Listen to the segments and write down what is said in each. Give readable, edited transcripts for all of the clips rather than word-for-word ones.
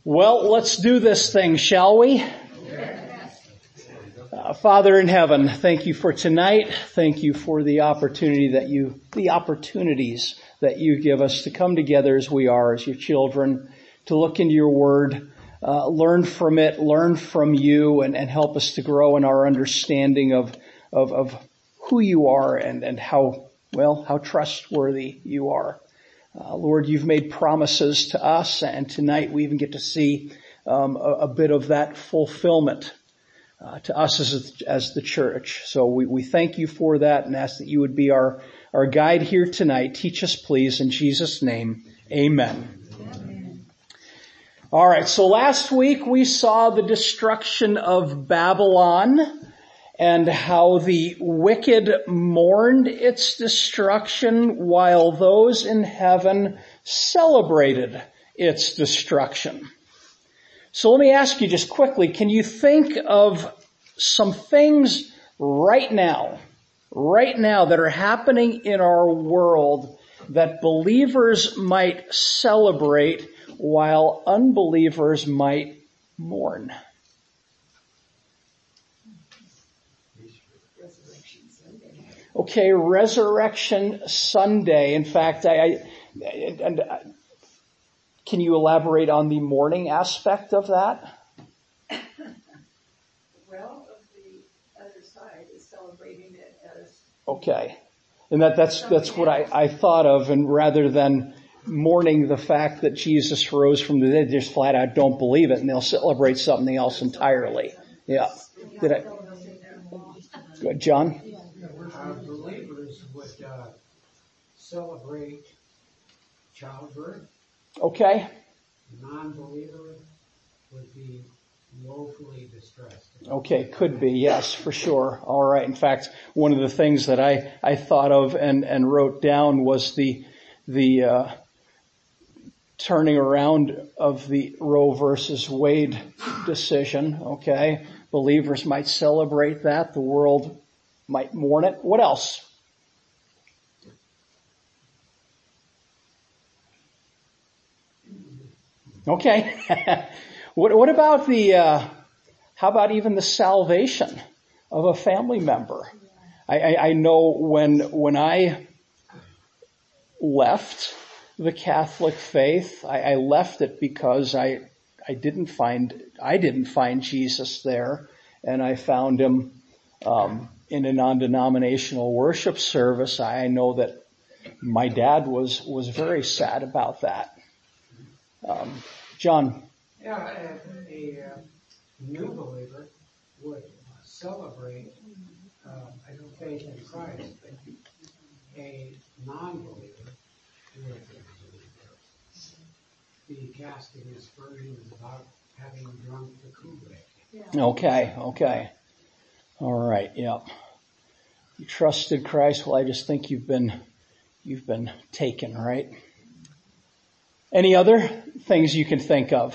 Well, let's do this thing, shall we? Father in heaven, thank you for tonight. Thank you for the opportunities that you give us to come together as we are, as your children, to look into your word, learn from it, learn from you, and help us to grow in our understanding of who you are and how trustworthy you are. Lord, you've made promises to us, and tonight we even get to see a bit of that fulfillment to us as the church. So we thank you for that and ask that you would be our guide here tonight. Teach us, please, in Jesus' name. Amen. Amen. All right, so last week we saw the destruction of Babylon and how the wicked mourned its destruction while those in heaven celebrated its destruction. So let me ask you just quickly, can you think of some things right now that are happening in our world that believers might celebrate while unbelievers might mourn? Okay, Resurrection Sunday. In fact, can you elaborate on the mourning aspect of that? Well, the other side is celebrating it as... Okay. And that's what I thought of, and rather than mourning the fact that Jesus rose from the dead, they just flat out don't believe it, and they'll celebrate something else entirely. Yeah. Did I? Good, John? Believers would celebrate childbirth. Okay. Non-believer would be woefully distressed. Okay, could be, yes, for sure. All right. In fact, one of the things that I thought of and wrote down was the turning around of the Roe versus Wade decision. Okay. Believers might celebrate that. The world might mourn it. What else? Okay. What about how about even the salvation of a family member? I know when I left the Catholic faith, I left it because I didn't find Jesus there, and I found him in a non-denominational worship service. I know that my dad was very sad about that. John? Yeah, a new believer would celebrate faith in Christ, but a non-believer would be casting aspersions about having drunk the Kool-Aid. Yeah. Okay. All right, yeah. You trusted Christ. Well, I just think you've been taken, right? Any other things you can think of?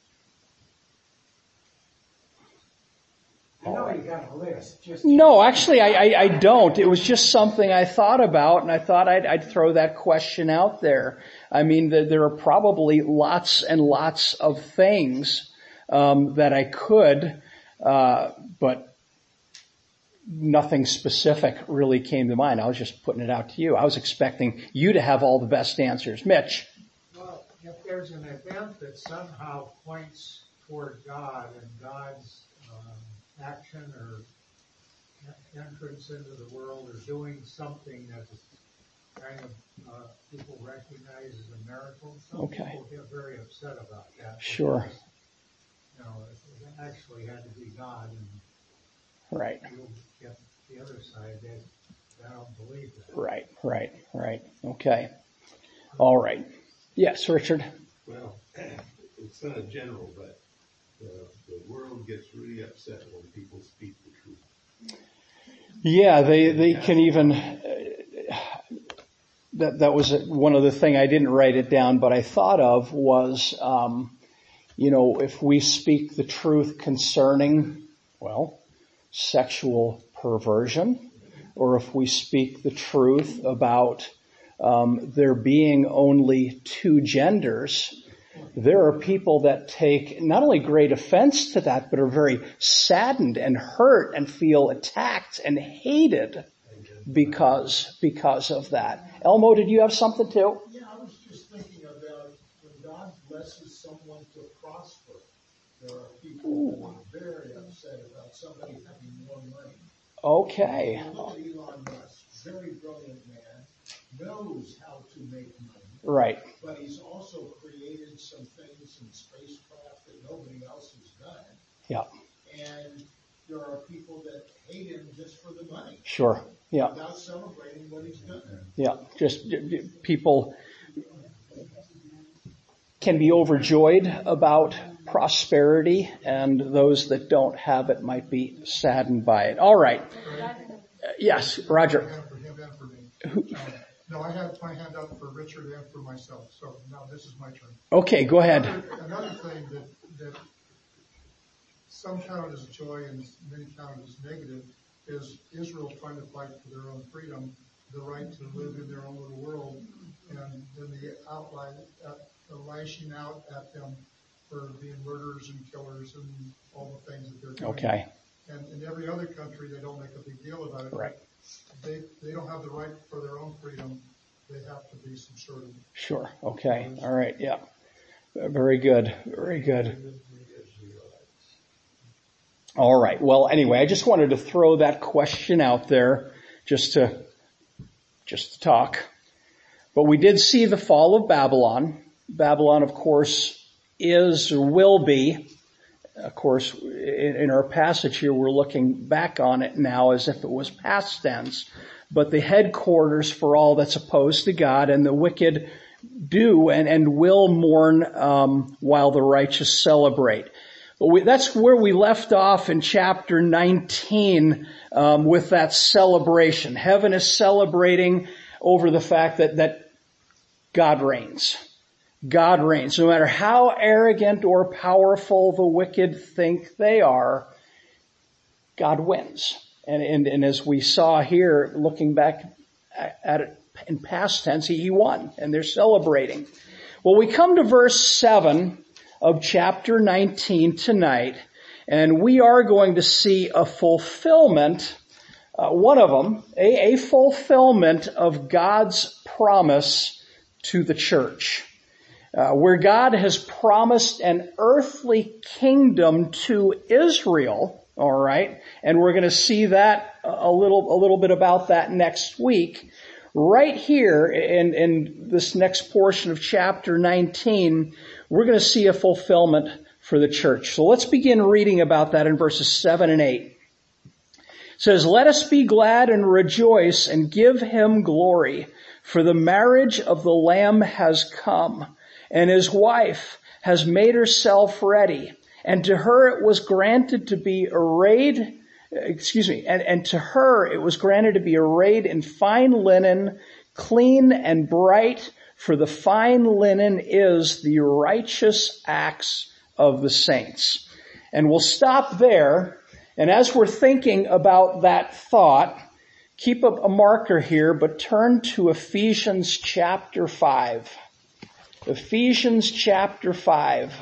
I know you got a list. No, actually, I don't. It was just something I thought about, and I thought I'd throw that question out there. I mean, there are probably lots and lots of things that I could, but nothing specific really came to mind. I was just putting it out to you. I was expecting you to have all the best answers. Mitch? Well, if there's an event that somehow points toward God and God's action or entrance into the world or doing something that kind of people recognize as a miracle, some people get very upset about that. Sure. Because, it actually had to be God, and right. You'll get the other side that don't believe that. Right. Okay. All right. Yes, Richard? Well, it's not a general, but the world gets really upset when people speak the truth. Yeah, they can even, that was one other thing. I didn't write it down, but I thought of was, if we speak the truth concerning, sexual perversion, or if we speak the truth about there being only two genders, There are people that take not only great offense to that, but are very saddened and hurt and feel attacked and hated because of that. Elmo, did you have something too? Yeah, I was just thinking about when God blesses someone to prosper, there are people that are very upset about somebody having more money. Okay. Look at Elon Musk, very brilliant man, knows how to make money. Right. But he's also created some things in spacecraft that nobody else has done. Yeah. And there are people that hate him just for the money. Sure. Yeah. Without celebrating what he's done. Yeah. Just people can be overjoyed about prosperity, and those that don't have it might be saddened by it. All right. Yes, Roger. For him and for me. No, I had my hand up for Richard and for myself, so now this is my turn. Okay, go ahead. Another thing that some count as joy and many count as negative is Israel trying to fight for their own freedom, the right to live in their own little world, and then the lashing out at them for being murderers and killers and all the things that they're doing. Okay. And in every other country, they don't make a big deal about it. Right. They don't have the right for their own freedom. They have to be subservient. Sure. Okay. All right. Yeah. Very good. Very good. All right. Well, anyway, I just wanted to throw that question out there just to talk. But we did see the fall of Babylon. Babylon, of course, is or will be. Of course, in our passage here, we're looking back on it now as if it was past tense. But the headquarters for all that's opposed to God, and the wicked do and will mourn while the righteous celebrate. But that's where we left off in chapter 19 with that celebration. Heaven is celebrating over the fact that God reigns. God reigns. No matter how arrogant or powerful the wicked think they are, God wins. And as we saw here, looking back at it in past tense, he won, and they're celebrating. Well, we come to verse 7 of chapter 19 tonight, and we are going to see a fulfillment, one of them, a fulfillment of God's promise to the church. Where God has promised an earthly kingdom to Israel, all right, and we're going to see that a little bit about that next week. Right here in this next portion of chapter 19, we're going to see a fulfillment for the church. So let's begin reading about that in verses 7 and 8. It says, "Let us be glad and rejoice and give him glory, for the marriage of the Lamb has come, and his wife has made herself ready, and to her it was granted to be arrayed, and to her it was granted to be arrayed in fine linen, clean and bright, for the fine linen is the righteous acts of the saints." And we'll stop there, and as we're thinking about that thought, keep up a marker here, but turn to Ephesians chapter 5. Ephesians chapter 5.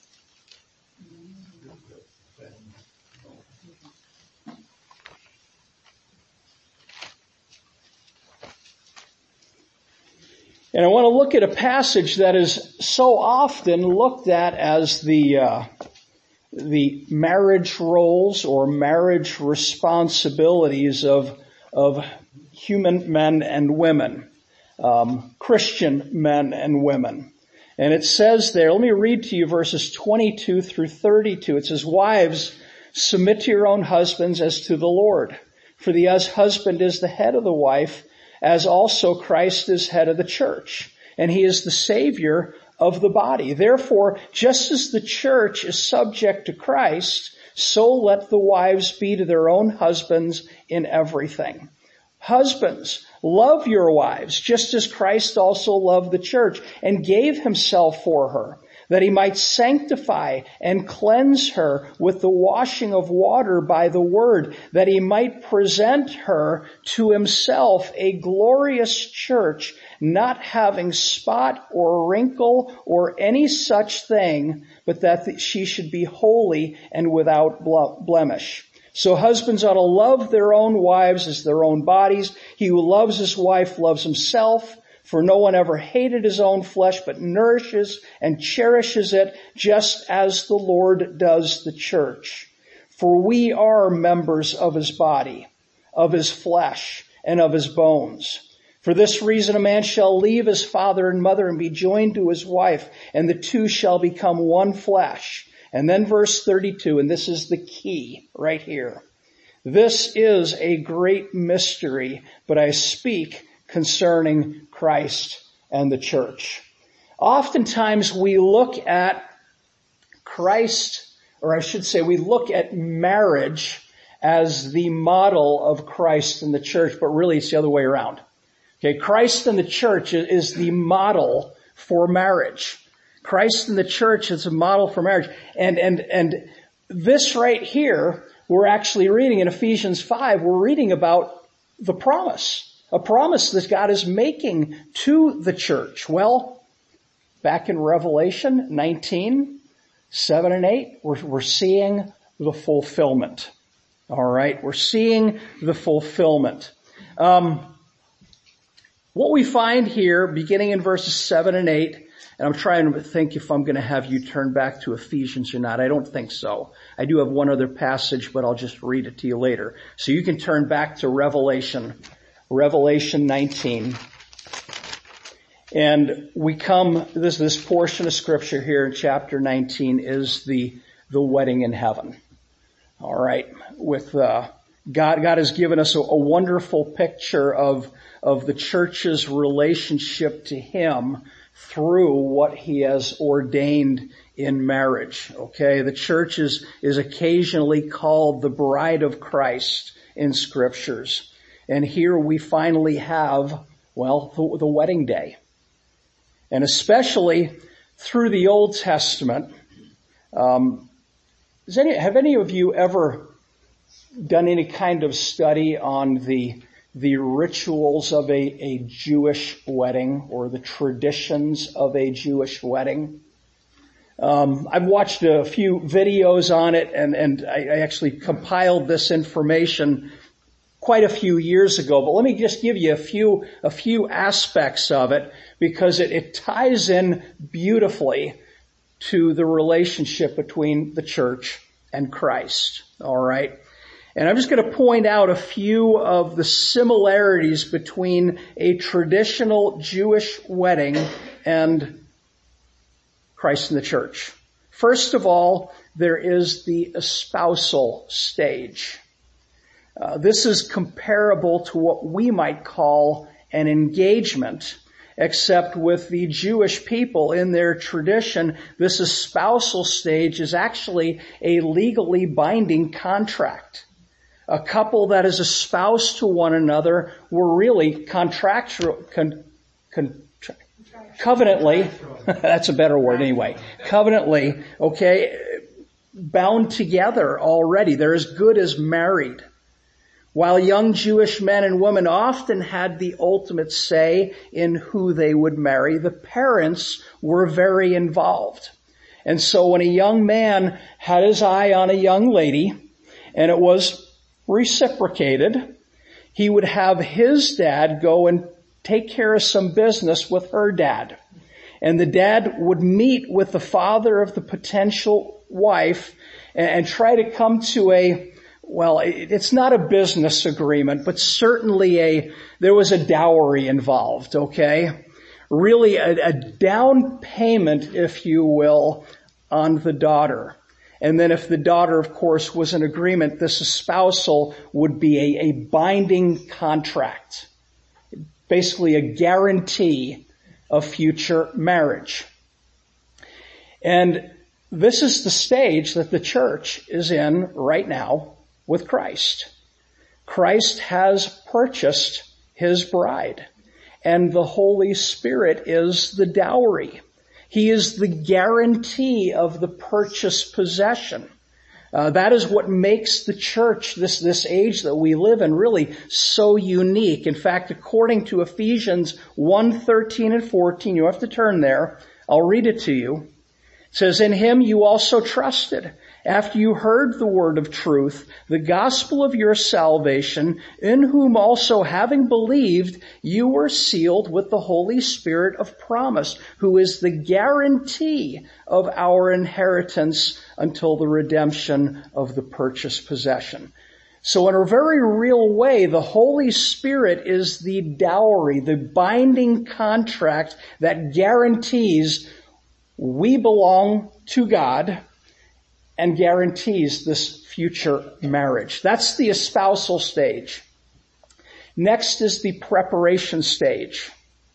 And I want to look at a passage that is so often looked at as the marriage roles or marriage responsibilities of human men and women. Christian men and women. And it says there, let me read to you verses 22 through 32. It says, "Wives, submit to your own husbands as to the Lord. For the husband is the head of the wife, as also Christ is head of the church. And he is the Savior of the body. Therefore, just as the church is subject to Christ, so let the wives be to their own husbands in everything. Husbands, love your wives, just as Christ also loved the church and gave himself for her, that he might sanctify and cleanse her with the washing of water by the word, that he might present her to himself a glorious church, not having spot or wrinkle or any such thing, but that she should be holy and without blemish. So husbands ought to love their own wives as their own bodies. He who loves his wife loves himself. For no one ever hated his own flesh, but nourishes and cherishes it, just as the Lord does the church. For we are members of his body, of his flesh, and of his bones. For this reason a man shall leave his father and mother and be joined to his wife, and the two shall become one flesh. And then verse 32, and this is the key right here. This is a great mystery, but I speak concerning Christ and the church. Oftentimes we look at Christ, or I should say we look at marriage as the model of Christ and the church, but really it's the other way around. Okay, Christ and the church is the model for marriage. Christ and the church is a model for marriage. And this right here, we're actually reading in Ephesians 5, we're reading about the promise. A promise that God is making to the church. Well, back in Revelation 19, 7 and 8, we're seeing the fulfillment. All right, we're seeing the fulfillment. What we find here, beginning in verses 7 and 8, and I'm trying to think if I'm going to have you turn back to Ephesians or not. I don't think so. I do have one other passage, but I'll just read it to you later. So you can turn back to Revelation 19. And we come, this portion of scripture here in chapter 19 is the wedding in heaven. All right. With, God has given us a wonderful picture of the church's relationship to him through what he has ordained in marriage. Okay. The church is occasionally called the bride of Christ in scriptures. And here we finally have, the wedding day. And especially through the Old Testament, have any of you ever done any kind of study on the rituals of a Jewish wedding or the traditions of a Jewish wedding? I've watched a few videos on it and I actually compiled this information quite a few years ago, but let me just give you a few aspects of it because it ties in beautifully to the relationship between the church and Christ. All right. And I'm just going to point out a few of the similarities between a traditional Jewish wedding and Christ and the church. First of all, there is the espousal stage. This is comparable to what we might call an engagement, except with the Jewish people in their tradition, this espousal stage is actually a legally binding contract. A couple that is espoused to one another were really covenantly, that's a better word anyway, covenantly, okay, bound together already. They're as good as married. While young Jewish men and women often had the ultimate say in who they would marry, the parents were very involved. And so when a young man had his eye on a young lady, and it was reciprocated, he would have his dad go and take care of some business with her dad. And the dad would meet with the father of the potential wife and try to come to it's not a business agreement, but certainly there was a dowry involved, okay? Really a down payment, if you will, on the daughter. And then if the daughter, of course, was in agreement, this espousal would be a binding contract. Basically a guarantee of future marriage. And this is the stage that the church is in right now with Christ. Christ has purchased his bride, and the Holy Spirit is the dowry. He is the guarantee of the purchased possession. That is what makes the church, this age that we live in, really so unique. In fact, according to Ephesians 1:13 and 14, you have to turn there. I'll read it to you. It says, "In him you also trusted, after you heard the word of truth, the gospel of your salvation, in whom also having believed, you were sealed with the Holy Spirit of promise, who is the guarantee of our inheritance until the redemption of the purchased possession." So in a very real way, the Holy Spirit is the dowry, the binding contract that guarantees we belong to God and guarantees this future marriage. That's the espousal stage. Next is the preparation stage.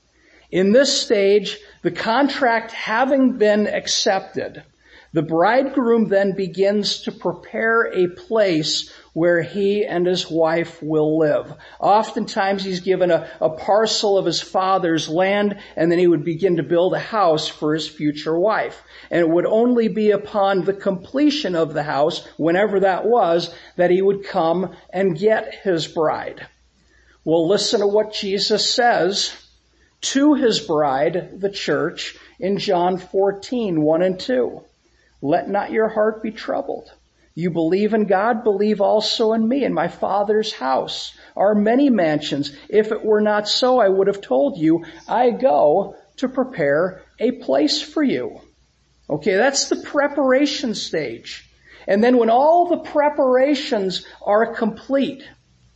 In this stage, the contract having been accepted, the bridegroom then begins to prepare a place where he and his wife will live. Oftentimes he's given a parcel of his father's land, and then he would begin to build a house for his future wife. And it would only be upon the completion of the house, whenever that was, that he would come and get his bride. Well, listen to what Jesus says to his bride, the church, in John 14:1 and 2. "Let not your heart be troubled. You believe in God, believe also in me. In my Father's house are many mansions. If it were not so, I would have told you, I go to prepare a place for you." Okay, that's the preparation stage. And then when all the preparations are complete,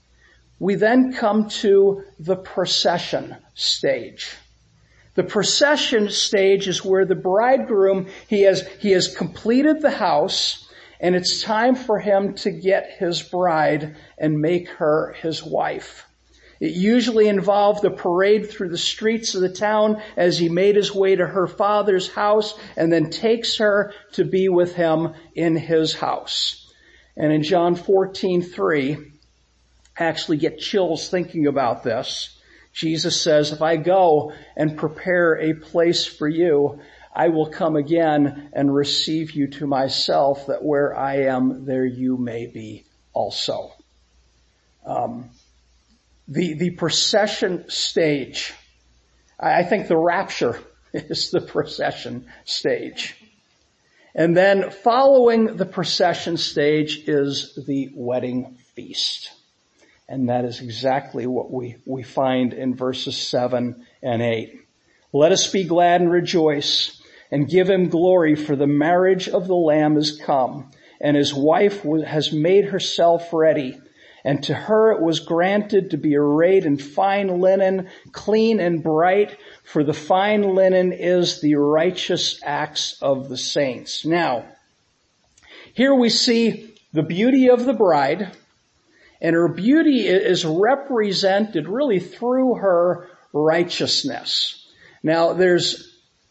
we then come to the procession stage. The procession stage is where the bridegroom, he has completed the house, and it's time for him to get his bride and make her his wife. It usually involved a parade through the streets of the town as he made his way to her father's house and then takes her to be with him in his house. And in John 14:3, I actually get chills thinking about this. Jesus says, "If I go and prepare a place for you, I will come again and receive you to myself, that where I am, there you may be also." The procession stage, I think the rapture is the procession stage. And then following the procession stage is the wedding feast. And that is exactly what we find in verses 7 and 8. "Let us be glad and rejoice and give him glory, for the marriage of the Lamb is come, and his wife has made herself ready. And to her it was granted to be arrayed in fine linen, clean and bright, for the fine linen is the righteous acts of the saints." Now, here we see the beauty of the bride, and her beauty is represented really through her righteousness. Now, there's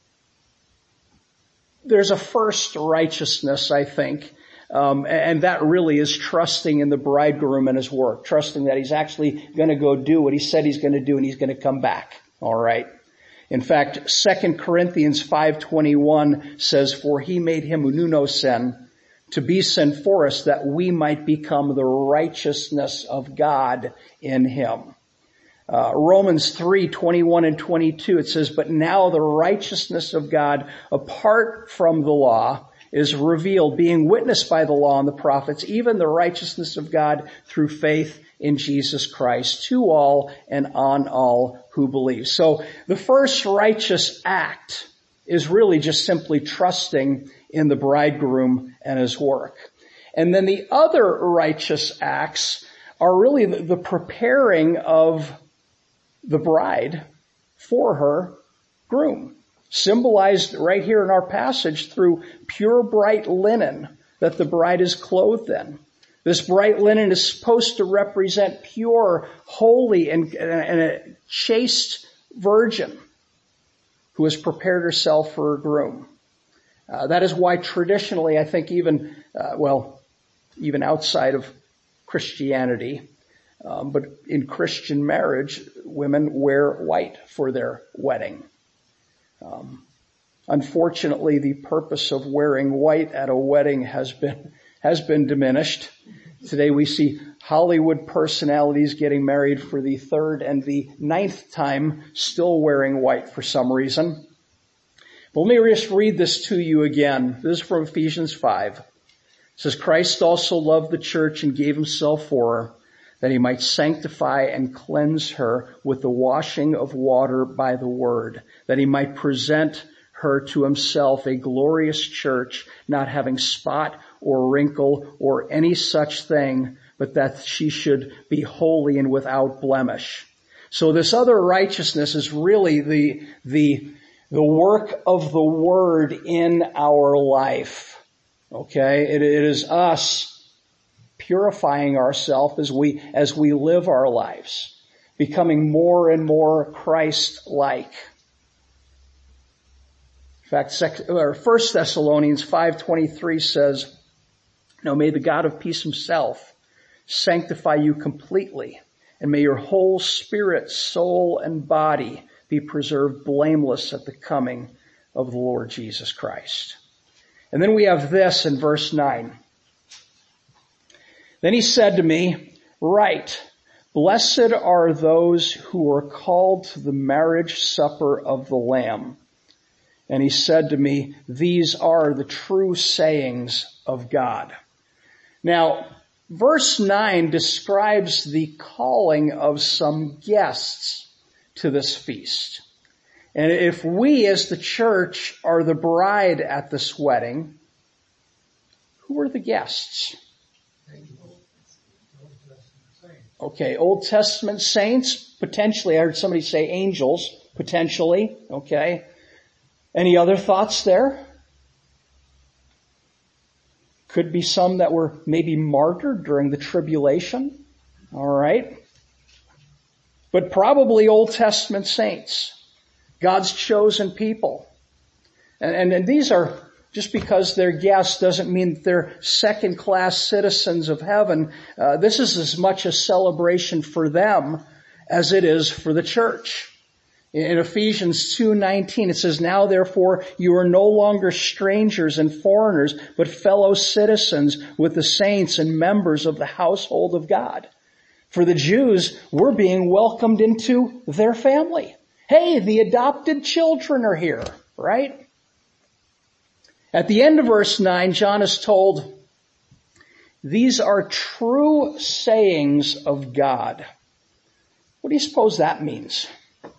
a first righteousness, I think, and that really is trusting in the bridegroom and his work, trusting that he's actually going to go do what he said he's going to do, and he's going to come back. All right. In fact, 2 Corinthians 5:21 says, "For he made him who knew no sin to be sin for us, that we might become the righteousness of God in him." Romans 3:21 and 22, it says, "But now the righteousness of God apart from the law is revealed, being witnessed by the law and the prophets, even the righteousness of God through faith in Jesus Christ, to all and on all who believe." So the first righteous act is really just simply trusting in the bridegroom and his work. And then the other righteous acts are really the preparing of the bride for her groom, symbolized right here in our passage through pure bright linen that the bride is clothed in. This bright linen is supposed to represent pure, holy, and a chaste virgin who has prepared herself for her groom. That is why traditionally, I think even outside of Christianity, but in Christian marriage, women wear white for their wedding. Unfortunately, the purpose of wearing white at a wedding has been diminished. Today we see Hollywood personalities getting married for the 3rd and the 9th time, still wearing white for some reason. But let me just read this to you again. This is from Ephesians 5. It says, Christ also loved the church and gave himself for her, that he might sanctify and cleanse her with the washing of water by the word, that he might present her to himself a glorious church, not having spot or wrinkle or any such thing, but that she should be holy and without blemish. So this other righteousness is really the work of the word in our life. Okay? It is us purifying ourselves as we live our lives, becoming more and more Christ-like. In fact, 1 Thessalonians 5:23 says, now may the God of peace himself sanctify you completely, and may your whole spirit, soul, and body be preserved blameless at the coming of the Lord Jesus Christ. And then we have this in verse 9. Then he said to me, write, blessed are those who are called to the marriage supper of the Lamb. And he said to me, these are the true sayings of God. Now, verse 9 describes the calling of some guests to this feast. And if we as the church are the bride at this wedding, who are the guests? Okay, Old Testament saints, potentially. I heard somebody say angels, potentially. Okay. Any other thoughts there? Could be some that were maybe martyred during the tribulation. All right. But probably Old Testament saints, God's chosen people. And these are, just because they're guests doesn't mean that they're second-class citizens of heaven. This is as much a celebration for them as it is for the church. In Ephesians 2:19, it says, now therefore you are no longer strangers and foreigners, but fellow citizens with the saints and members of the household of God. For the Jews, we're being welcomed into their family. Hey, the adopted children are here, right? At the end of verse 9, John is told, these are true sayings of God. What do you suppose that means?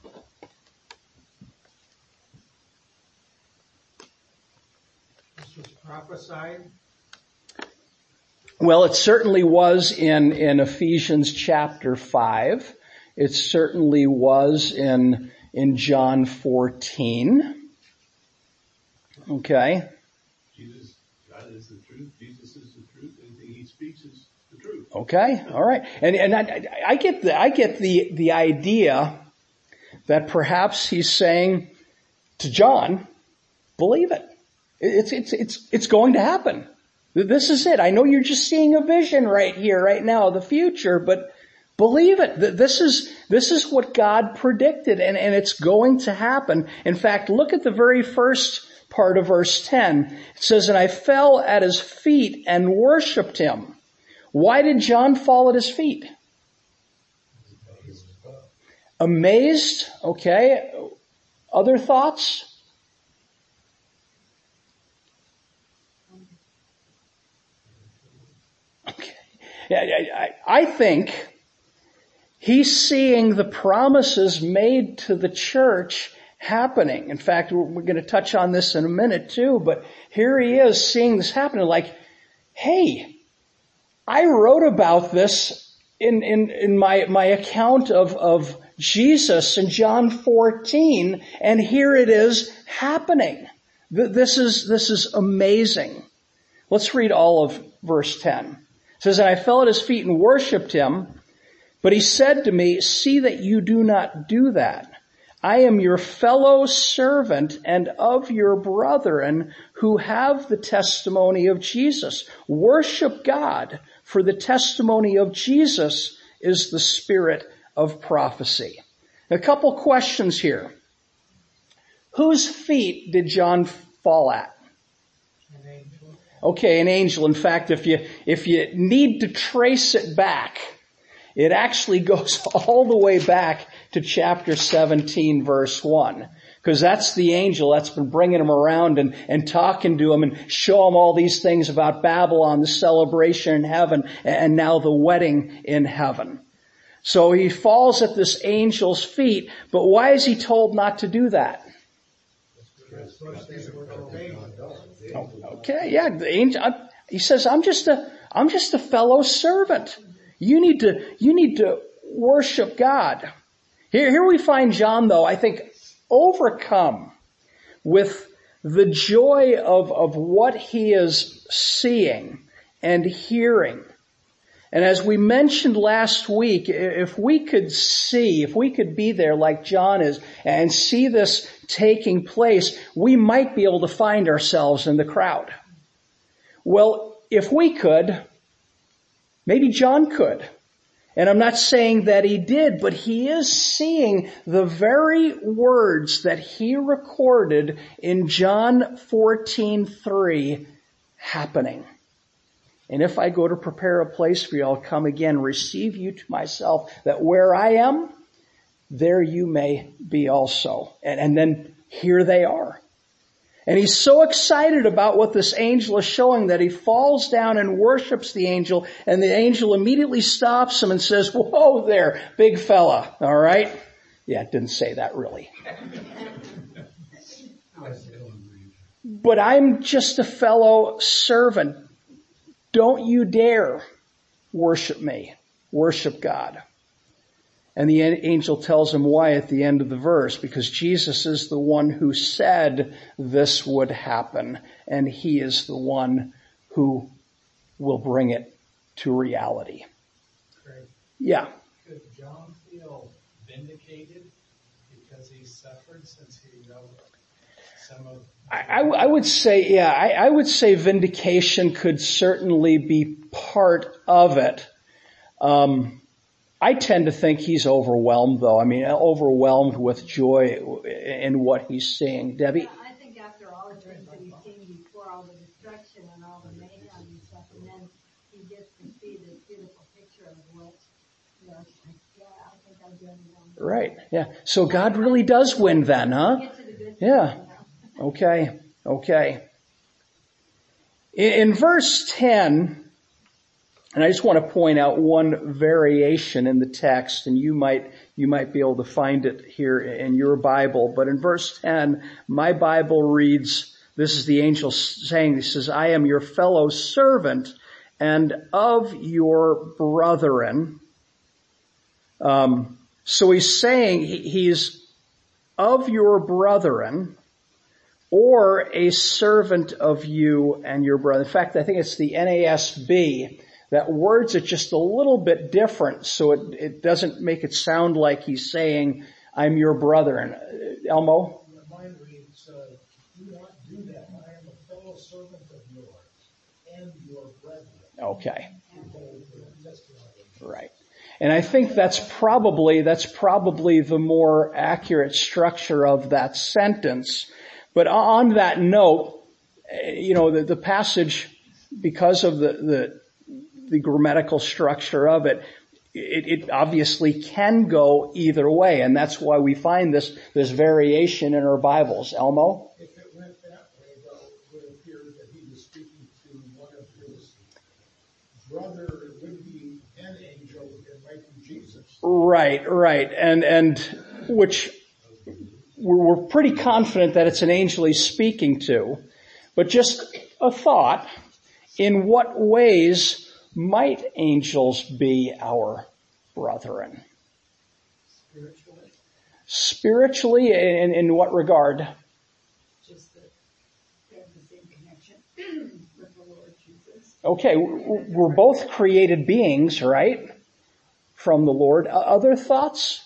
This was prophesied. Well, it certainly was in Ephesians chapter 5. It certainly was in John 14. Okay. Jesus, God is the truth. Jesus is the truth. Anything he speaks is the truth. Okay. All right. And I get the idea that perhaps he's saying to John, believe it. It's going to happen. This is it. I know you're just seeing a vision right here, right now, of the future, but believe it. This is what God predicted, and it's going to happen. In fact, look at the very first part of verse 10. It says, and I fell at his feet and worshiped him. Why did John fall at his feet? Amazed. Okay. Other thoughts? Okay. I think he's seeing the promises made to the church happening. In fact, we're going to touch on this in a minute too, but here he is seeing this happening like, hey, I wrote about this in my account of Jesus in John 14, and here it is happening. This is amazing. Let's read all of verse 10. It says, and I fell at his feet and worshiped him, but he said to me, see that you do not do that. I am your fellow servant and of your brethren who have the testimony of Jesus. Worship God, for the testimony of Jesus is the spirit of prophecy. A couple questions here. Whose feet did John fall at? An angel. Okay, an angel. In fact, if you need to trace it back, it actually goes all the way back to chapter 17, verse 1. Because that's the angel that's been bringing him around and talking to him and show him all these things about Babylon, the celebration in heaven, and now the wedding in heaven. So he falls at this angel's feet, but why is he told not to do that? Okay, yeah, the angel, he says, I'm just a fellow servant. You need to worship God. Here we find John, though, I think, overcome with the joy of what he is seeing and hearing. And as we mentioned last week, if we could be there like John is and see this taking place, we might be able to find ourselves in the crowd. Well, if we could, maybe John could. And I'm not saying that he did, but he is seeing the very words that he recorded in John 14:3 happening. And if I go to prepare a place for you, I'll come again, receive you to myself, that where I am, there you may be also. And then here they are. And he's so excited about what this angel is showing that he falls down and worships the angel, and the angel immediately stops him and says, "Whoa there, big fella." All right? Yeah, it didn't say that really. But I'm just a fellow servant. Don't you dare worship me. Worship God. And the angel tells him why at the end of the verse, because Jesus is the one who said this would happen, and he is the one who will bring it to reality. Craig, Yeah. could John feel vindicated because he suffered since he wrote some of... I would say, yeah, I would say vindication could certainly be part of it. I tend to think he's overwhelmed, though. I mean, overwhelmed with joy in what he's seeing. Debbie? Yeah, I think after all the things that he's seen before, all the destruction and all the mayhem and stuff, and then he gets to see this beautiful picture of what, I think I'm doing it. Right, yeah. So God really does win then, huh? Get to the good Yeah. stuff now. Okay. In verse 10, and I just want to point out one variation in the text, and you might be able to find it here in your Bible. But in verse 10, my Bible reads, this is the angel saying, he says, "I am your fellow servant and of your brethren." So he's saying he's of your brethren, or a servant of you and your brother. In fact, I think it's the NASB that words it just a little bit different, so it doesn't make it sound like he's saying, "I'm your brother." And Elmo? Mine reads, "Do not do that. I am a fellow servant of yours and your brethren." Okay. Right. And I think that's probably the more accurate structure of that sentence. But on that note, the passage, because of the grammatical structure of it, it obviously can go either way, and that's why we find this variation in our Bibles. Elmo? If it went that way, though, it would appear that he was speaking to one of his brother. It wouldn't be an angel, it might be Jesus. Right. And which we're pretty confident that it's an angel he's speaking to. But just a thought, in what ways might angels be our brethren? Spiritually, in what regard? Just that they have the same connection with the Lord Jesus. Okay, we're both created beings, right? From the Lord. Other thoughts?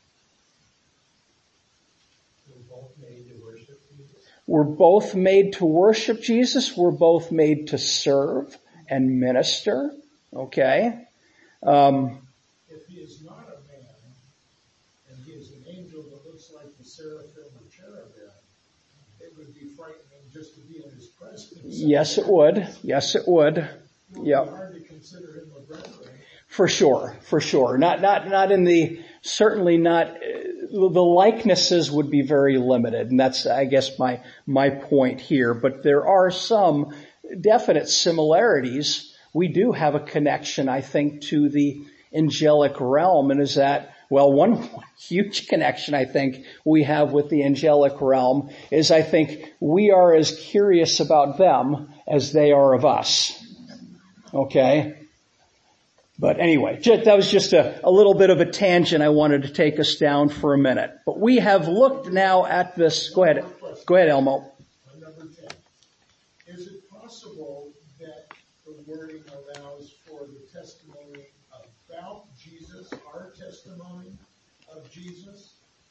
We're both made to worship Jesus. We're both made to serve and minister. Okay. If he is not a man, and he is an angel that looks like the seraphim or cherubim, it would be frightening just to be in his presence. Yes, it would. Yes, it would. It would Yep. be hard to consider him a brethren. For sure. Not in the, certainly not, the likenesses would be very limited. And that's, I guess, my point here. But there are some definite similarities. We do have a connection, I think, to the angelic realm. And is that, well, one huge connection I think we have with the angelic realm is I think we are as curious about them as they are of us. Okay? But anyway, that was just a little bit of a tangent I wanted to take us down for a minute. But we have looked now at this. Go ahead, Elmo. On number 10, is it possible that the wording allows for the testimony about Jesus, our testimony of Jesus,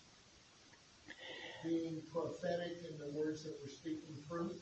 being prophetic in the words that we're speaking truth?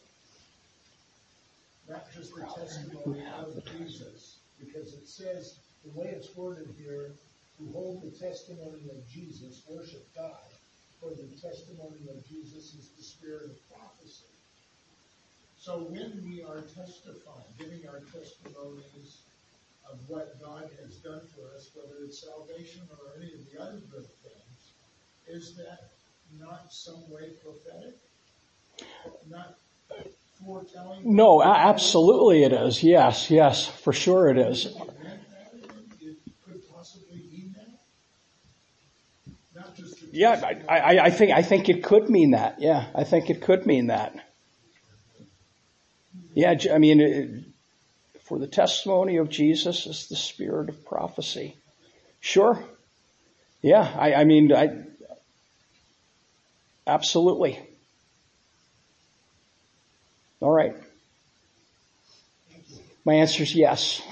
Not just the testimony of Jesus. Because it says, the way it's worded here, to hold the testimony of Jesus, worship God, for the testimony of Jesus is the spirit of prophecy. So when we are testifying, giving our testimonies of what God has done for us, whether it's salvation or any of the other good things, is that not some way prophetic? Not foretelling? No, absolutely it is. Yes, for sure it is. It could possibly mean that? Not just the Yeah, I think it could mean that. Yeah, I think it could mean that. Yeah, I mean, for the testimony of Jesus is the spirit of prophecy. Sure. Yeah, I mean, absolutely. All right. My answer is yes.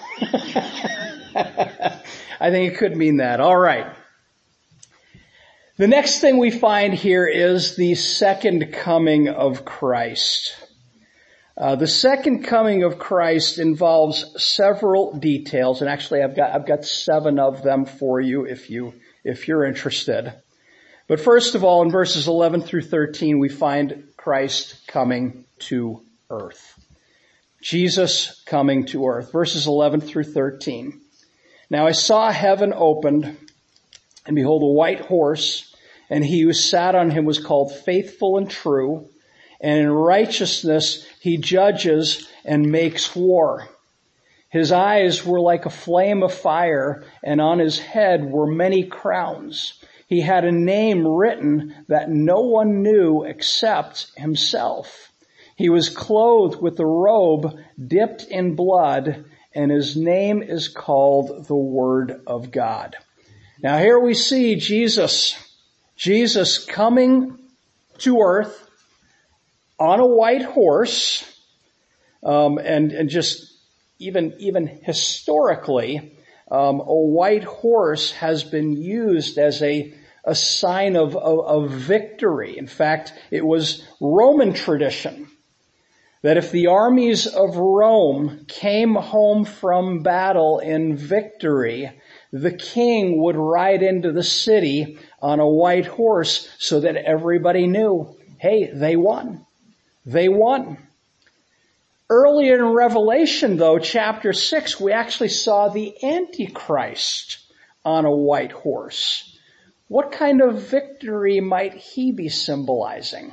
I think it could mean that. All right. The next thing we find here is the second coming of Christ. The second coming of Christ involves several details, and actually I've got 7 of them for you if you're interested. But first of all, in verses 11 through 13, we find Christ coming to earth. Jesus coming to earth. Verses 11 through 13. Now I saw heaven opened, and behold, a white horse, and he who sat on him was called Faithful and True, and in righteousness he judges and makes war. His eyes were like a flame of fire, and on his head were many crowns. He had a name written that no one knew except himself. He was clothed with a robe dipped in blood, and his name is called the Word of God. Now here we see Jesus coming to earth on a white horse, and just even historically, a white horse has been used as a sign of victory. In fact, it was Roman tradition that if the armies of Rome came home from battle in victory, the king would ride into the city on a white horse so that everybody knew, hey, they won. They won. Earlier in Revelation, though, chapter 6, we actually saw the Antichrist on a white horse. What kind of victory might he be symbolizing?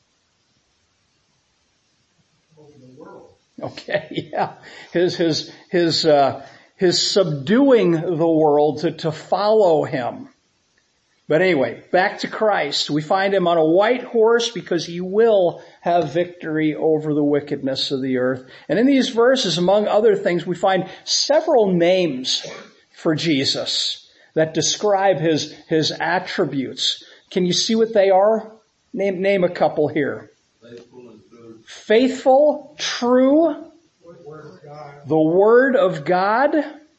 Okay, yeah. His subduing the world to follow him. But anyway, back to Christ. We find him on a white horse because he will have victory over the wickedness of the earth. And in these verses, among other things, we find several names for Jesus that describe his attributes. Can you see what they are? Name a couple here. Faithful, true, the Word of God.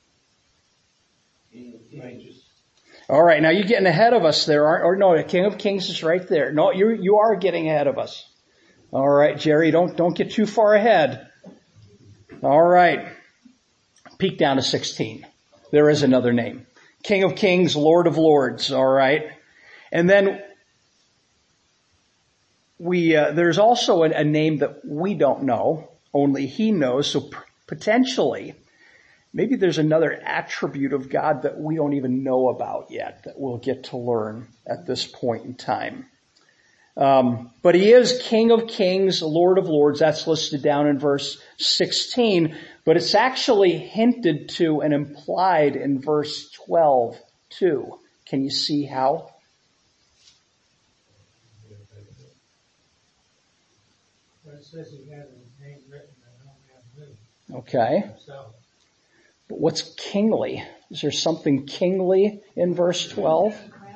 All right, now you're getting ahead of us there, or no, the King of Kings is right there. No, you are getting ahead of us. All right, Jerry, don't get too far ahead. All right, peek down to 16. There is another name. King of Kings, Lord of Lords, all right. And then there's also a name that we don't know, only he knows. So potentially, maybe there's another attribute of God that we don't even know about yet that we'll get to learn at this point in time. But he is King of Kings, Lord of Lords. That's listed down in verse 16. But it's actually hinted to and implied in verse 12 too. Can you see how? It says he had his name written and don't have Okay. himself. But what's kingly? Is there something kingly in verse 12?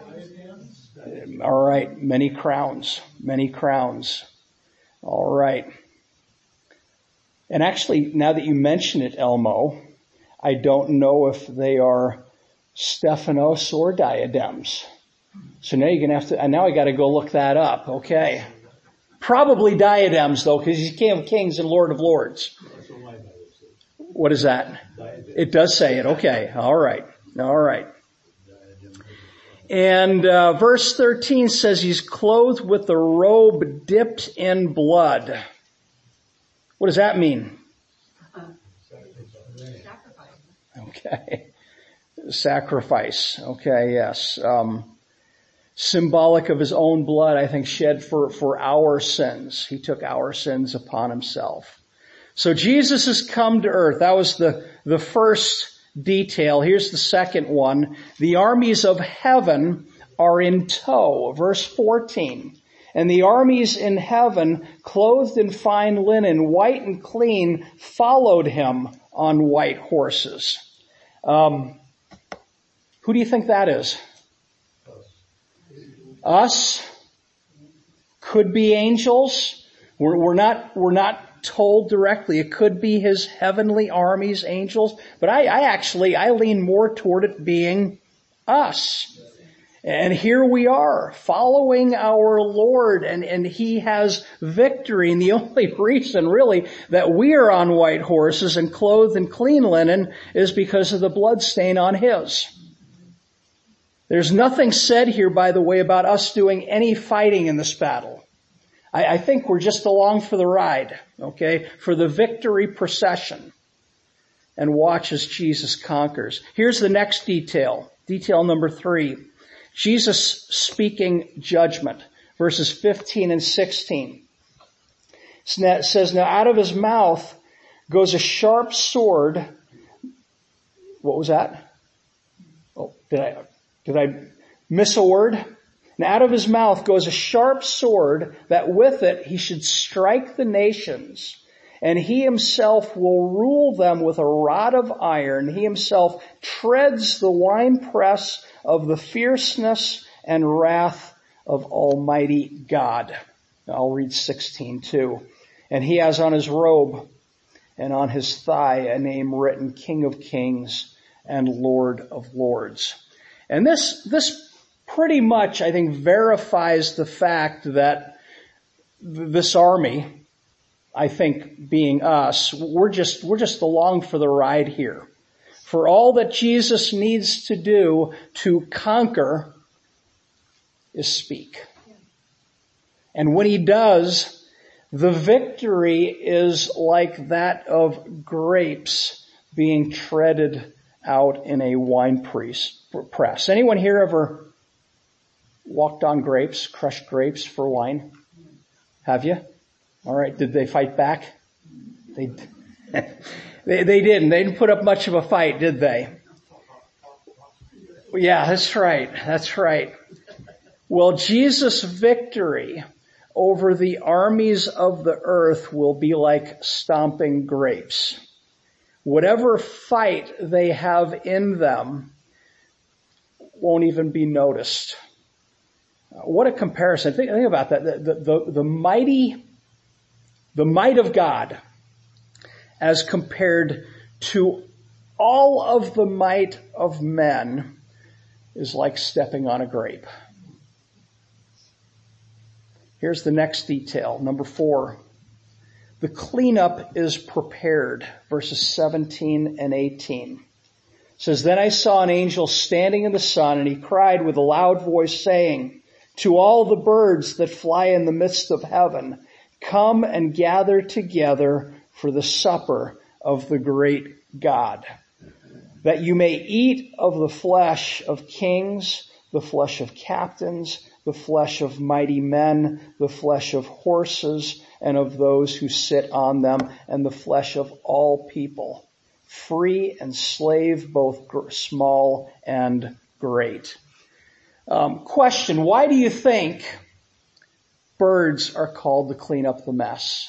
All right. Many crowns. Many crowns. All right. And actually, now that you mention it, Elmo, I don't know if they are Stephanos or diadems. So now you're going to have to, now I got to go look that up. Okay. Probably diadems though, because he's King of Kings and Lord of Lords. What is that? It does say it. Okay. All right. All right. And verse 13 says he's clothed with a robe dipped in blood. What does that mean? Okay. Sacrifice. Okay, yes. Symbolic of his own blood, I think, shed for our sins. He took our sins upon himself. So Jesus has come to earth. That was the first detail. Here's the second one. The armies of heaven are in tow. Verse 14. And the armies in heaven, clothed in fine linen, white and clean, followed him on white horses. Who do you think that is? Us? Could be angels. We're not told directly. It could be his heavenly armies, angels. But I lean more toward it being us. And here we are, following our Lord, and he has victory. And the only reason, really, that we are on white horses and clothed in clean linen is because of the blood stain on his. There's nothing said here, by the way, about us doing any fighting in this battle. I think we're just along for the ride, okay, for the victory procession, and watch as Jesus conquers. Here's the next detail, detail number 3. Jesus speaking judgment, verses 15 and 16. It says, now out of his mouth goes a sharp sword. What was that? Oh, did I miss a word? And out of his mouth goes a sharp sword, that with it he should strike the nations, and he himself will rule them with a rod of iron. He himself treads the winepress of the fierceness and wrath of Almighty God. I'll read 16 too. And he has on his robe and on his thigh a name written, King of Kings and Lord of Lords. And this pretty much, I think, verifies the fact that this army, I think being us, we're just along for the ride here. For all that Jesus needs to do to conquer is speak. And when he does, the victory is like that of grapes being treaded out in a wine press. Anyone here ever walked on grapes, crushed grapes for wine? Have you? All right. Did they fight back? They didn't. They didn't put up much of a fight, did they? Yeah, that's right. That's right. Well, Jesus' victory over the armies of the earth will be like stomping grapes. Whatever fight they have in them won't even be noticed. What a comparison. Think about that. The might of God as compared to all of the might of men is like stepping on a grape. Here's the next detail, number 4. The cleanup is prepared, verses 17 and 18. It says, then I saw an angel standing in the sun, and he cried with a loud voice saying, to all the birds that fly in the midst of heaven, come and gather together for the supper of the great God, that you may eat of the flesh of kings, the flesh of captains, the flesh of mighty men, the flesh of horses, and of those who sit on them, and the flesh of all people, free and slave, both small and great. Question, why do you think birds are called to clean up the mess?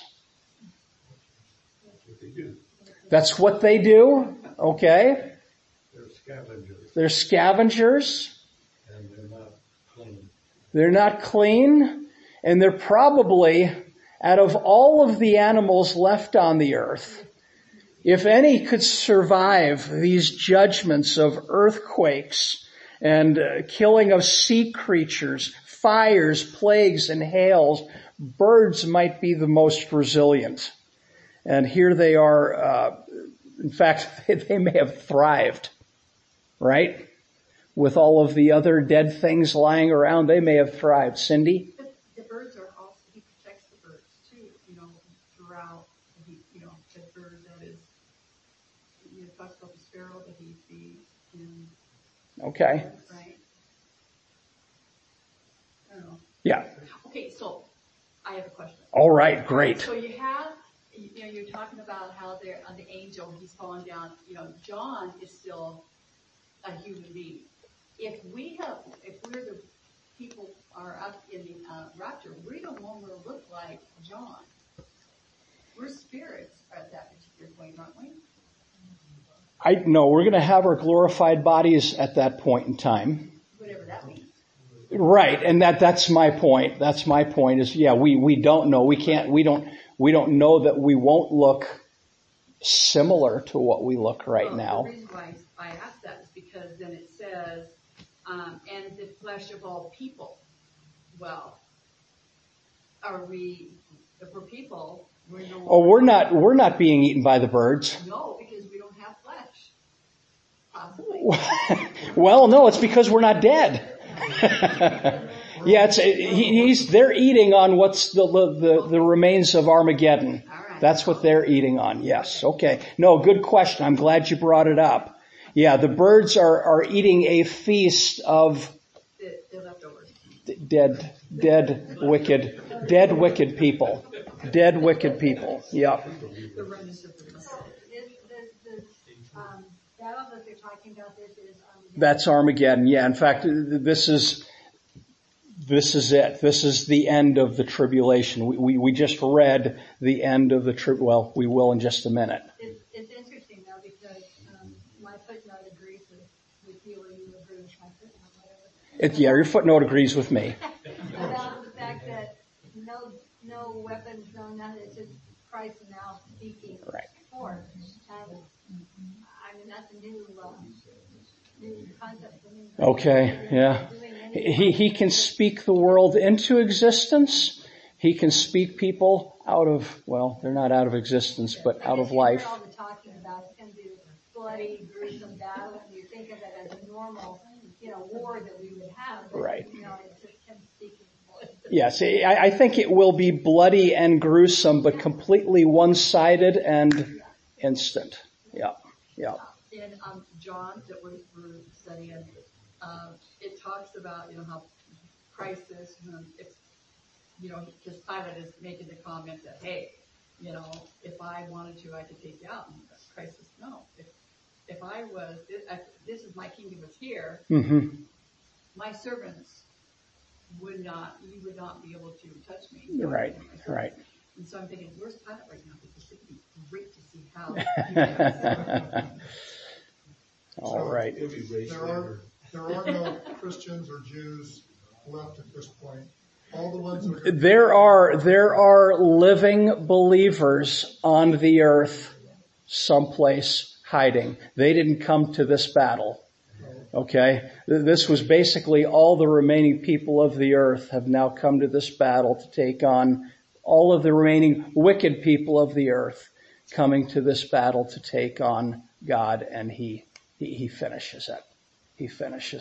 That's what they do? Okay. They're scavengers. They're scavengers. And they're not clean. They're not clean. And they're probably, out of all of the animals left on the earth, if any could survive these judgments of earthquakes and killing of sea creatures, fires, plagues, and hails, birds might be the most resilient. And here they are, in fact, they may have thrived, right? With all of the other dead things lying around, they may have thrived. Cindy? But the birds are also, he protects the birds too, throughout, the bird that is, talks about the sparrow that he feeds and. Okay. Right? I don't know. Yeah. Okay, so I have a question. All right, great. So you have, you're talking about how they're on the angel, he's fallen down. John is still a human being. If we're the people are up in the rapture, we don't want to look like John. We're spirits at that particular point, aren't we? No, we're going to have our glorified bodies at that point in time. Whatever that means. Right, and that's my point. That's my point is, we don't know. We don't know that we won't look similar to what we look right now. The reason why I asked that is because then it says, and the flesh of all people. Well, if we're people, we're no longer. We're not being eaten by the birds. No, because we don't have flesh. Possibly. Well, no, it's because we're not dead. Yeah, they're eating on what's the remains of Armageddon. All right. That's what they're eating on. Yes. Okay. No, good question. I'm glad you brought it up. Yeah, the birds are eating a feast of The leftovers. dead wicked people. Dead wicked people. Yeah. The remnants of the Messiah. Battle that they're talking about, this is That's Armageddon. Yeah. In fact, this is it. This is the end of the tribulation. We just read the end of the well, we will in just a minute. It's interesting though because my footnote agrees with you, or you agree with my footnote, whatever. Your footnote agrees with me. About the fact that no weapons, no nothing. It's just Christ now speaking forth. That's a new concept for me. Okay, yeah. He can speak the world into existence. He can speak people out of, they're not out of existence, but out of life. All the talking about it's going to be this bloody, gruesome battle, and you think of it as a normal, war that we would have. But, right. It's just him speaking for it. Yes, I think it will be bloody and gruesome, but completely one-sided and instant. Yeah. In John that we're studying, it talks about how Christ is, because Pilate is making the comment that, hey, if I wanted to, I could take you out. And Christ says, no. If I was, this is my kingdom was here. Mm-hmm. My servants you would not be able to touch me. Right. And so I'm thinking, where's Pilate right now? Because it would be great to see how. All right. There are no Christians or Jews left at this point. All the ones that there are living believers on the earth someplace hiding. They didn't come to this battle. Okay? This was basically all the remaining people of the earth have now come to this battle to take on all of the remaining wicked people of the earth coming to this battle to take on God, and he finishes it. He finishes it.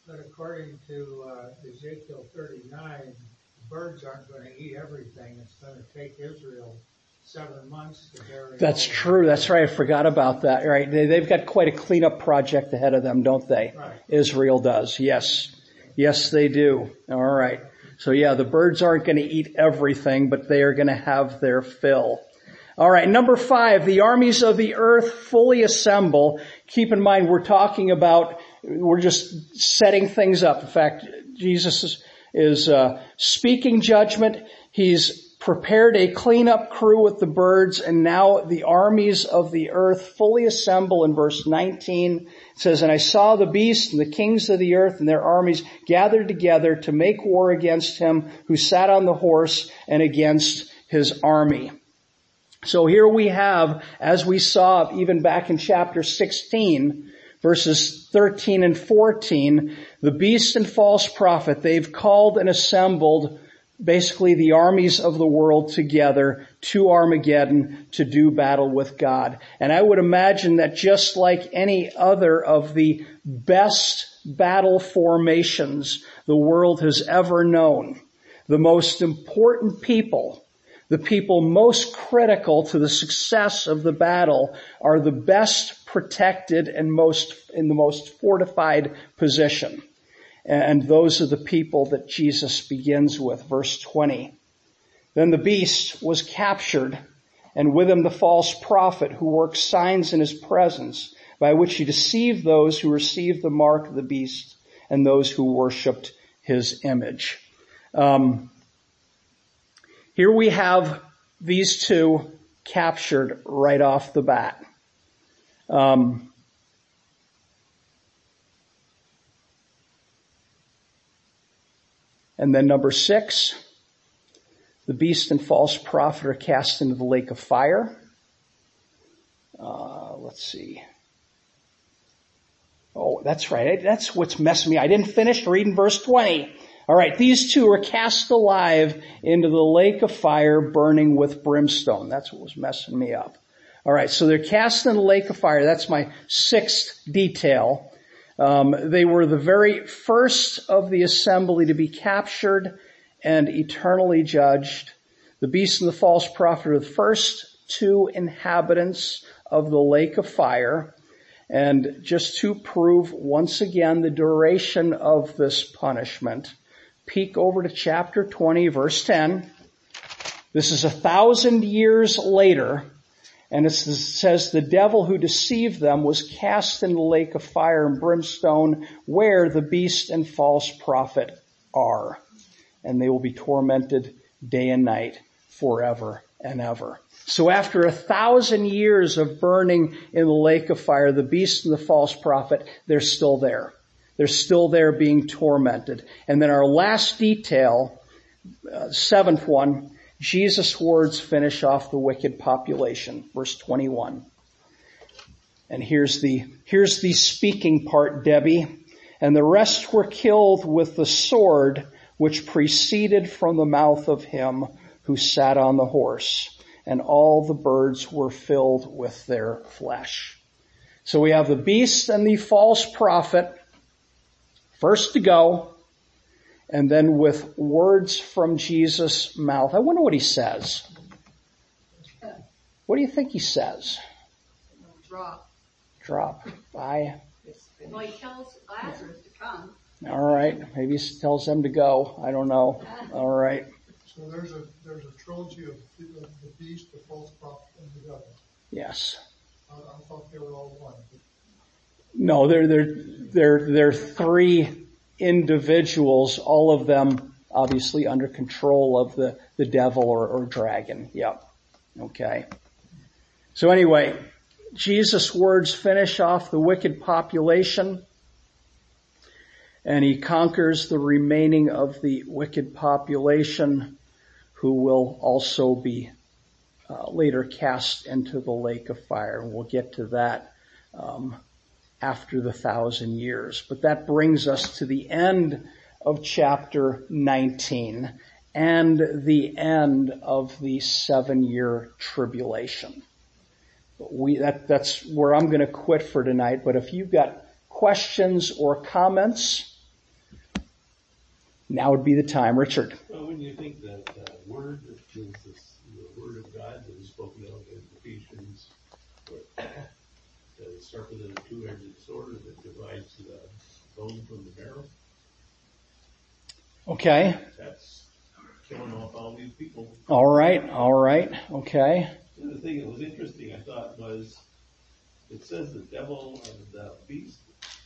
But according to Ezekiel 39, birds aren't going to eat everything. It's going to take Israel 7 months to bury. That's true. That's right. I forgot about that. Right. They've got quite a cleanup project ahead of them, don't they? Right. Israel does. Yes. Yes, they do. All right. So yeah, the birds aren't going to eat everything, but they are going to have their fill. All right. Number 5, the armies of the earth fully assemble. Keep in mind, we're just setting things up. In fact, Jesus is speaking judgment. He's prepared a cleanup crew with the birds, and now the armies of the earth fully assemble. In verse 19, it says, "And I saw the beast and the kings of the earth and their armies gathered together to make war against him who sat on the horse and against his army." So here we have, as we saw even back in chapter 16, verses 13 and 14, the beast and false prophet, they've called and assembled basically the armies of the world together to Armageddon to do battle with God. And I would imagine that just like any other of the best battle formations the world has ever known, the most important people, the people most critical to the success of the battle, are the best protected and in the most fortified position. And those are the people that Jesus begins with, verse 20. "Then the beast was captured, and with him the false prophet who worked signs in his presence, by which he deceived those who received the mark of the beast and those who worshipped his image." Here we have these two captured right off the bat. And then number 6, the beast and false prophet are cast into the lake of fire. Let's see. Oh, that's right. That's what's messing me. I didn't finish reading verse 20. All right, these two are cast alive into the lake of fire burning with brimstone. That's what was messing me up. All right, so they're cast in the lake of fire. That's my 6th detail. They were the very first of the assembly to be captured and eternally judged. The beast and the false prophet are the first 2 inhabitants of the lake of fire. And just to prove once again the duration of this punishment, peek over to chapter 20, verse 10. This is 1,000 years later. And it says, "The devil who deceived them was cast in the lake of fire and brimstone, where the beast and false prophet are. And they will be tormented day and night forever and ever." So after 1,000 years of burning in the lake of fire, the beast and the false prophet, they're still there. They're still there being tormented. And then our last detail, 7th one, Jesus' words finish off the wicked population. Verse 21. And here's the speaking part, Debbie. "And the rest were killed with the sword which proceeded from the mouth of him who sat on the horse. And all the birds were filled with their flesh." So we have the beast and the false prophet first to go, and then with words from Jesus' mouth. I wonder what he says. What do you think he says? Drop. Bye. Well, he tells Lazarus to come. All right. Maybe he tells them to go. I don't know. All right. So there's a trilogy of the beast, the false prophet, and the devil. Yes. I thought they were all one. No, they're 3 individuals, all of them obviously under control of the devil or dragon. Yep. Okay. So anyway, Jesus' words finish off the wicked population, and he conquers the remaining of the wicked population, who will also be later cast into the lake of fire. And we'll get to that after the 1,000 years. But that brings us to the end of chapter 19 and the end of the 7-year tribulation. That's where I'm going to quit for tonight. But if you've got questions or comments, now would be the time. Richard. Well, when you think that word that is the word of God that is spoken of in Ephesians, is sharper than a two-edged sword that divides the bone from the marrow. Okay. That's killing off all these people. All right. Okay. The other thing that was interesting, I thought, was it says the devil and the beast.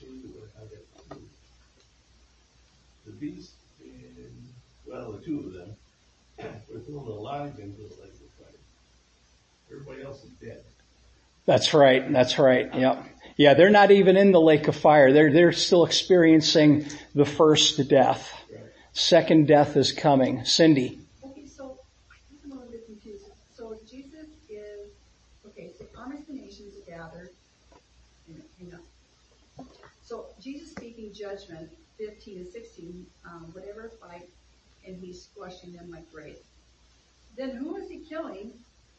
The beast and, well, the two of them were thrown alive into the lake of fire. Everybody else is dead. That's right. Yep. Yeah, they're not even in the lake of fire. They're still experiencing the first death. Right. Second death is coming. Cindy. Okay, so I'm a little bit confused. So Jesus is, okay, so promise the nations are gathered. So Jesus speaking judgment, 15 and 16, whatever fight, and he's squashing them like grapes. Then who is he killing?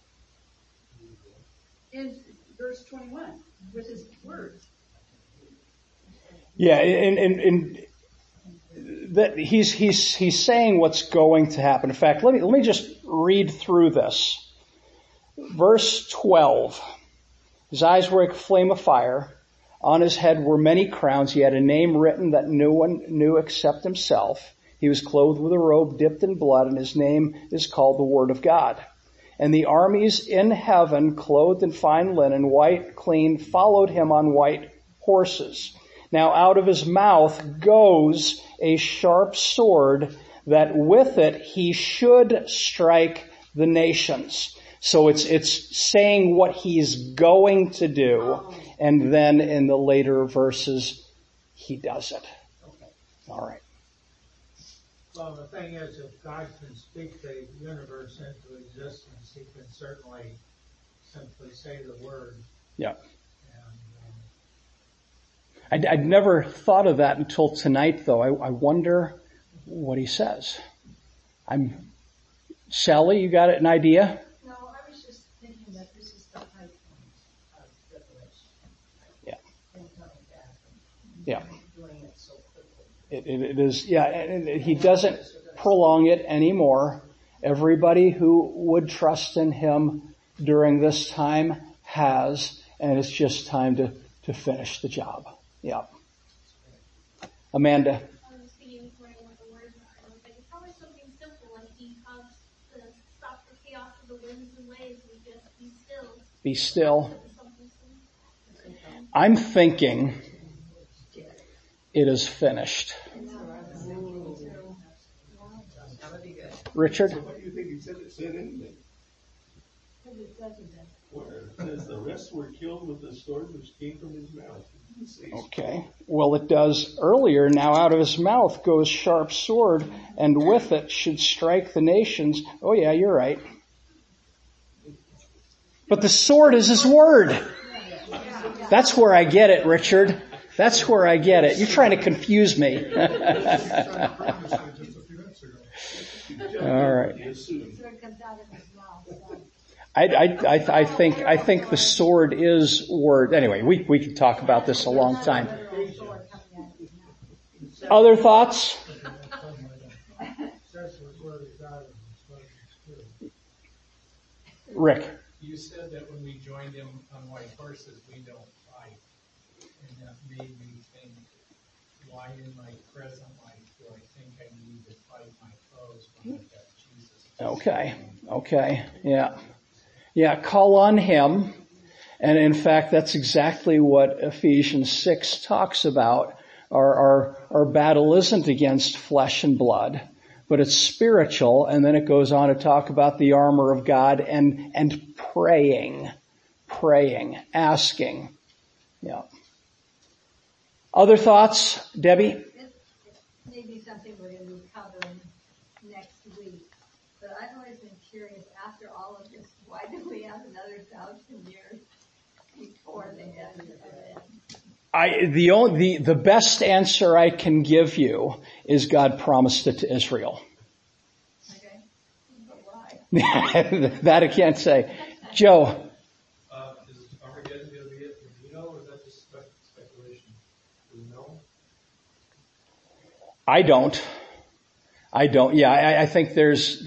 In verse 21, with his words. Yeah, and that he's saying what's going to happen. In fact, let me just read through this. Verse 12. His eyes were like a flame of fire. On his head were many crowns. He had a name written that no one knew except himself. He was clothed with a robe dipped in blood, and his name is called the Word of God. And the armies in heaven, clothed in fine linen, white, clean, followed him on white horses. Now out of his mouth goes a sharp sword, that with it he should strike the nations. So it's saying what he's going to do, and then in the later verses, he does it. All right. Well, the thing is, if God can speak the universe into existence, he can certainly simply say the word. Yeah. And, I'd never thought of that until tonight, though. I wonder what he says. Sally, you got an idea? No, I was just thinking that this is the high point of Revelation. Yeah. And coming back and Yeah. doing it so quickly. It is, yeah, and he doesn't prolong it anymore. Everybody who would trust in him during this time has, and it's just time to finish the job. Yeah. Amanda. I was thinking this morning with the words, I was like, it's probably something simple, like he comes to stop the chaos of the winds and waves, we just be still. Be still. Something simple. I'm thinking it is finished. Richard? So what do you think he said? It said anything. Because it doesn't. Where it says the rest were killed with the sword which came from his mouth. Okay. Well, it does earlier. Now out of his mouth goes sharp sword, and with it should strike the nations. Oh yeah, you're right. But the sword is his word. That's where I get it, Richard. That's where I get it. You're trying to confuse me. Just a few minutes ago. All right. So it comes out of his mouth. So. I think the sword is word. Anyway, we could talk about this a long time. Other thoughts? Rick. You said that when we joined him on white horses, we don't fight. And that made me think, why in my present life do I think I need to fight my foes when I've got Jesus? Okay. Yeah, call on him. And in fact, that's exactly what Ephesians 6 talks about. Our battle isn't against flesh and blood, but it's spiritual. And then it goes on to talk about the armor of God and praying, asking. Yeah. Other thoughts, Debbie? It may be something we're going to be covering next week. But I've always been curious, after all of this, why do we have another 1,000 years before the end of it? The best answer I can give you is God promised it to Israel. Okay? But why? That I can't say. Joe. Is Armageddon going to be it? Do you know, or is that just speculation? Do you know? I don't. I don't. Yeah, I think there's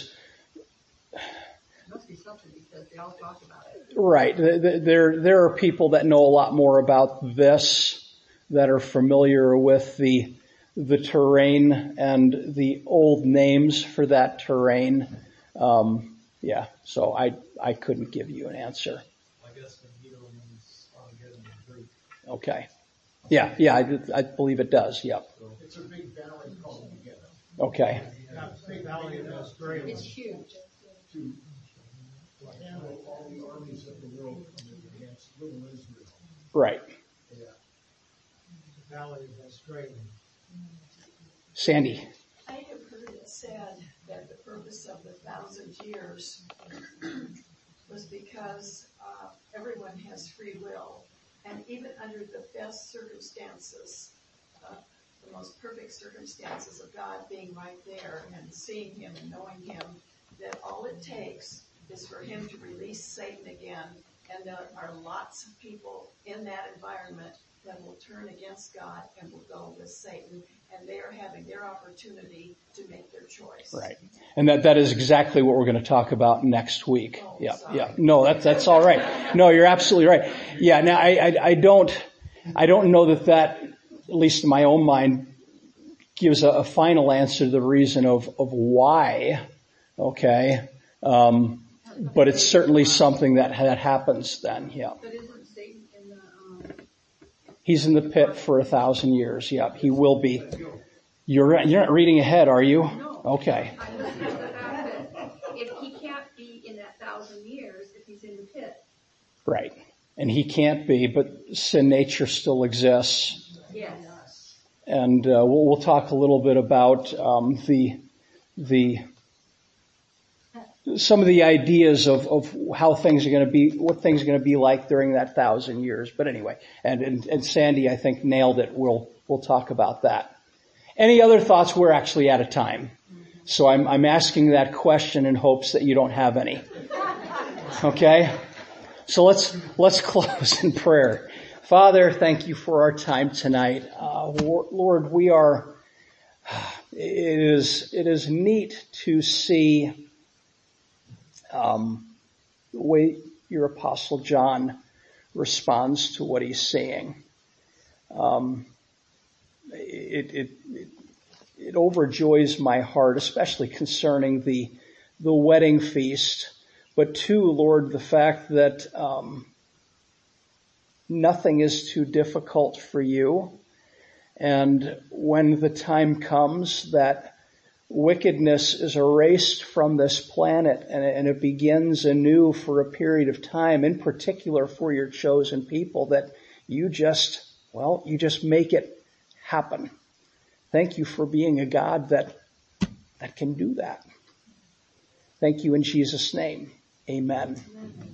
Must be something because they all talk about it. right. There are people that know a lot more about this, that are familiar with the terrain and the old names for that terrain. Yeah, so I couldn't give you an answer. I guess Megiddo means Armageddon in Greek. Okay. Yeah, I believe it does. Yep. It's a big valley called Megiddo. Okay. Yeah, big valley of Australia. It's huge. To handle all the armies of the world coming against little Israel. Right. Yeah. The valley of Australia. Sandy. I have heard it said that the purpose of the 1,000 years was because everyone has free will, and even under the best circumstances, the most perfect circumstances of God being right there and seeing Him and knowing Him, that all it takes is for Him to release Satan again, and there are lots of people in that environment that will turn against God and will go with Satan, and they are having their opportunity to make their choice. Right. And that is exactly what we're going to talk about next week. Oh, Yeah. sorry. Yeah. No, that's all right. No, you're absolutely right. Yeah. Now I don't know that, at least in my own mind, gives a final answer to the reason of why. Okay. But it's certainly something that happens then. Yeah. But isn't Satan in the, He's in the pit for 1,000 years. Yeah, he will be. You're not reading ahead, are you? No. Okay. I'm listening to the fact that if he can't be in that 1,000 years if he's in the pit. Right. And he can't be, but sin nature still exists. Yes. And we'll talk a little bit about some of the ideas of how things are going to be, what things are going to be like during that 1,000 years. But anyway, and Sandy, I think, nailed it. We'll talk about that. Any other thoughts? We're actually out of time. So I'm asking that question in hopes that you don't have any. Okay? So let's close in prayer. Father, thank you for our time tonight. Lord, it is neat to see the way your Apostle John responds to what he's seeing. It overjoys my heart, especially concerning the wedding feast, but too, Lord, the fact that nothing is too difficult for you, and when the time comes that wickedness is erased from this planet and it begins anew for a period of time, in particular for your chosen people, that you just make it happen. Thank you for being a God that can do that. Thank you in Jesus' name. Amen.